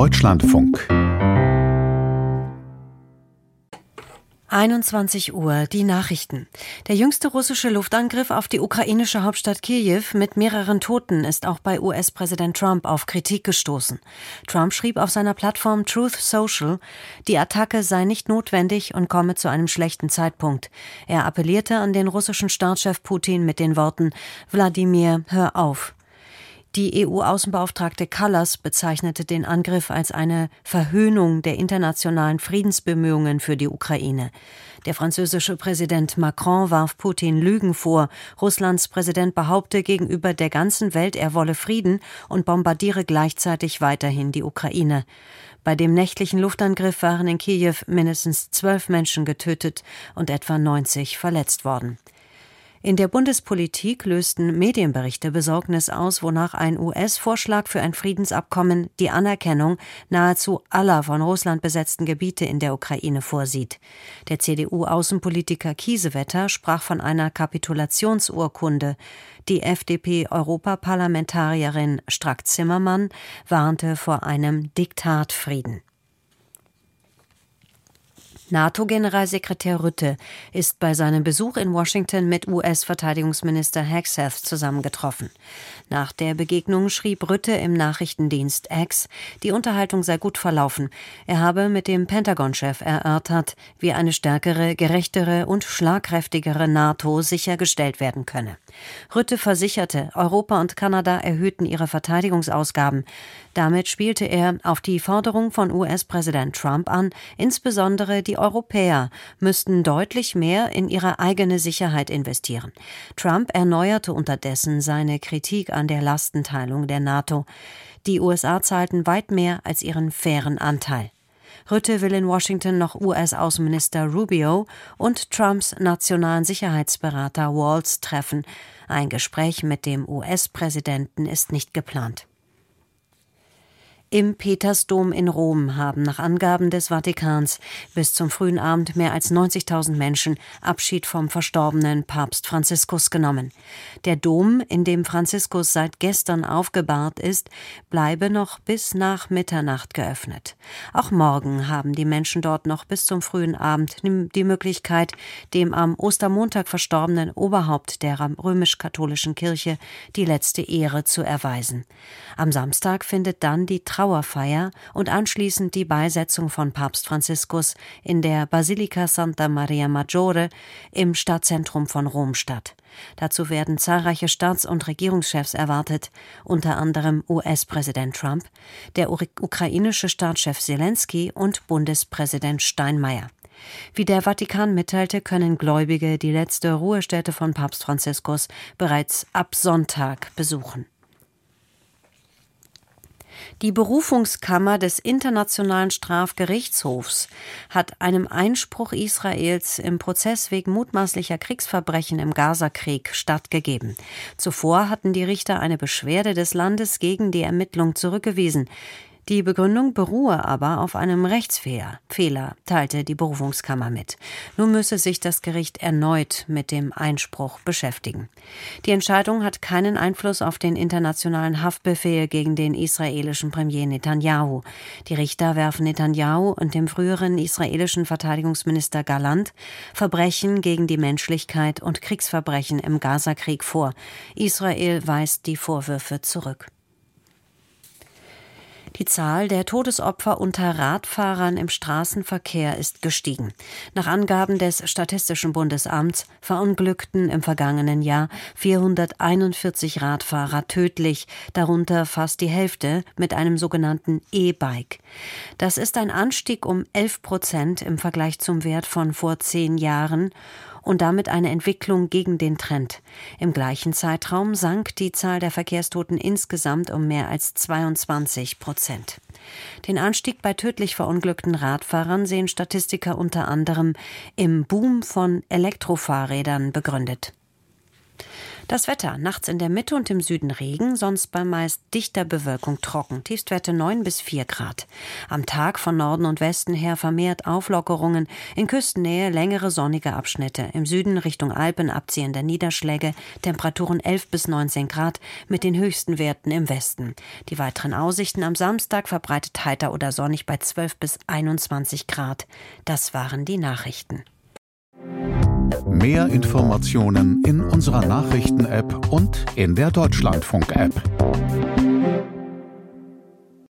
Deutschlandfunk 21 Uhr, die Nachrichten. Der jüngste russische Luftangriff auf die ukrainische Hauptstadt Kiew mit mehreren Toten ist auch bei US-Präsident Trump auf Kritik gestoßen. Trump schrieb auf seiner Plattform Truth Social, die Attacke sei nicht notwendig und komme zu einem schlechten Zeitpunkt. Er appellierte an den russischen Staatschef Putin mit den Worten: Wladimir, hör auf. Die EU-Außenbeauftragte Kallas bezeichnete den Angriff als eine Verhöhnung der internationalen Friedensbemühungen für die Ukraine. Der französische Präsident Macron warf Putin Lügen vor. Russlands Präsident behaupte gegenüber der ganzen Welt, er wolle Frieden und bombardiere gleichzeitig weiterhin die Ukraine. Bei dem nächtlichen Luftangriff waren in Kiew mindestens 12 Menschen getötet und etwa 90 verletzt worden. In der Bundespolitik lösten Medienberichte Besorgnis aus, wonach ein US-Vorschlag für ein Friedensabkommen die Anerkennung nahezu aller von Russland besetzten Gebiete in der Ukraine vorsieht. Der CDU-Außenpolitiker Kiesewetter sprach von einer Kapitulationsurkunde. Die FDP-Europaparlamentarierin Strack-Zimmermann warnte vor einem Diktatfrieden. NATO-Generalsekretär Rutte ist bei seinem Besuch in Washington mit US-Verteidigungsminister Hegseth zusammengetroffen. Nach der Begegnung schrieb Rutte im Nachrichtendienst X, die Unterhaltung sei gut verlaufen. Er habe mit dem Pentagon-Chef erörtert, wie eine stärkere, gerechtere und schlagkräftigere NATO sichergestellt werden könne. Rutte versicherte, Europa und Kanada erhöhten ihre Verteidigungsausgaben. Damit spielte er auf die Forderung von US-Präsident Trump an, insbesondere die Europäer müssten deutlich mehr in ihre eigene Sicherheit investieren. Trump erneuerte unterdessen seine Kritik an der Lastenteilung der NATO. Die USA zahlten weit mehr als ihren fairen Anteil. Rutte will in Washington noch US-Außenminister Rubio und Trumps nationalen Sicherheitsberater Waltz treffen. Ein Gespräch mit dem US-Präsidenten ist nicht geplant. Im Petersdom in Rom haben nach Angaben des Vatikans bis zum frühen Abend mehr als 90.000 Menschen Abschied vom verstorbenen Papst Franziskus genommen. Der Dom, in dem Franziskus seit gestern aufgebahrt ist, bleibe noch bis nach Mitternacht geöffnet. Auch morgen haben die Menschen dort noch bis zum frühen Abend die Möglichkeit, dem am Ostermontag verstorbenen Oberhaupt der römisch-katholischen Kirche die letzte Ehre zu erweisen. Am Samstag findet dann die Trauerfeier und anschließend die Beisetzung von Papst Franziskus in der Basilika Santa Maria Maggiore im Stadtzentrum von Rom statt. Dazu werden zahlreiche Staats- und Regierungschefs erwartet, unter anderem US-Präsident Trump, der ukrainische Staatschef Selensky und Bundespräsident Steinmeier. Wie der Vatikan mitteilte, können Gläubige die letzte Ruhestätte von Papst Franziskus bereits ab Sonntag besuchen. Die Berufungskammer des Internationalen Strafgerichtshofs hat einem Einspruch Israels im Prozess wegen mutmaßlicher Kriegsverbrechen im Gazakrieg stattgegeben. Zuvor hatten die Richter eine Beschwerde des Landes gegen die Ermittlung zurückgewiesen. Die Begründung beruhe aber auf einem Rechtsfehler, teilte die Berufungskammer mit. Nun müsse sich das Gericht erneut mit dem Einspruch beschäftigen. Die Entscheidung hat keinen Einfluss auf den internationalen Haftbefehl gegen den israelischen Premier Netanyahu. Die Richter werfen Netanyahu und dem früheren israelischen Verteidigungsminister Gallant Verbrechen gegen die Menschlichkeit und Kriegsverbrechen im Gazakrieg vor. Israel weist die Vorwürfe zurück. Die Zahl der Todesopfer unter Radfahrern im Straßenverkehr ist gestiegen. Nach Angaben des Statistischen Bundesamts verunglückten im vergangenen Jahr 441 Radfahrer tödlich, darunter fast die Hälfte mit einem sogenannten E-Bike. Das ist ein Anstieg um 11% im Vergleich zum Wert von vor 10 Jahren und damit eine Entwicklung gegen den Trend. Im gleichen Zeitraum sank die Zahl der Verkehrstoten insgesamt um mehr als 22%. Den Anstieg bei tödlich verunglückten Radfahrern sehen Statistiker unter anderem im Boom von Elektrofahrrädern begründet. Das Wetter, nachts in der Mitte und im Süden Regen, sonst bei meist dichter Bewölkung trocken. Tiefstwerte 9 bis 4 Grad. Am Tag von Norden und Westen her vermehrt Auflockerungen. In Küstennähe längere sonnige Abschnitte. Im Süden Richtung Alpen abziehende Niederschläge. Temperaturen 11 bis 19 Grad mit den höchsten Werten im Westen. Die weiteren Aussichten am Samstag verbreitet heiter oder sonnig bei 12 bis 21 Grad. Das waren die Nachrichten. Mehr Informationen in unserer Nachrichten-App und in der Deutschlandfunk-App.